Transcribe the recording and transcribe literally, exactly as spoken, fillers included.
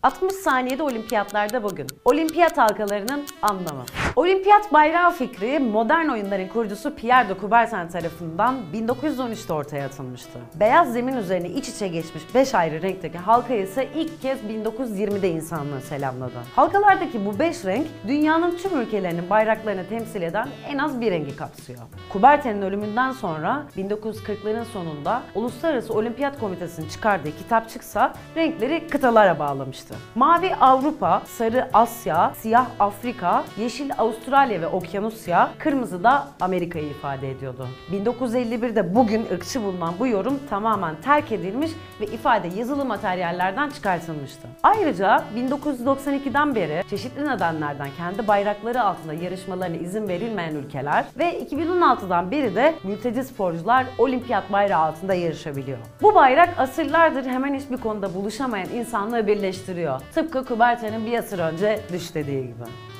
altmış saniyede olimpiyatlarda bugün. Olimpiyat halkalarının anlamı. Olimpiyat bayrağı fikri modern oyunların kurucusu Pierre de Coubertin tarafından bin dokuz yüz on üçte ortaya atılmıştı. Beyaz zemin üzerine iç içe geçmiş beş ayrı renkteki halka ise ilk kez bin dokuz yüz yirmide insanlığı selamladı. Halkalardaki bu beş renk dünyanın tüm ülkelerinin bayraklarını temsil eden en az bir rengi kapsıyor. Coubertin'in ölümünden sonra bin dokuz yüz kırkların sonunda Uluslararası Olimpiyat Komitesi'nin çıkardığı kitapçıksa renkleri kıtalara bağlamıştı. Mavi Avrupa, sarı Asya, siyah Afrika, yeşil Avustralya ve Okyanusya, kırmızı da Amerika'yı ifade ediyordu. bin dokuz yüz elli birde bugün ırkçı bulunan bu yorum tamamen terk edilmiş ve ifade yazılı materyallerden çıkartılmıştı. Ayrıca bin dokuz yüz doksan ikiden beri çeşitli nedenlerden kendi bayrakları altında yarışmalarına izin verilmeyen ülkeler ve iki bin on altıdan beri de mülteci sporcular olimpiyat bayrağı altında yarışabiliyor. Bu bayrak asırlardır hemen hiçbir konuda buluşamayan insanlığı birleştiriyor. Tıpkı Coubertin'in bir asır önce düş dediği gibi.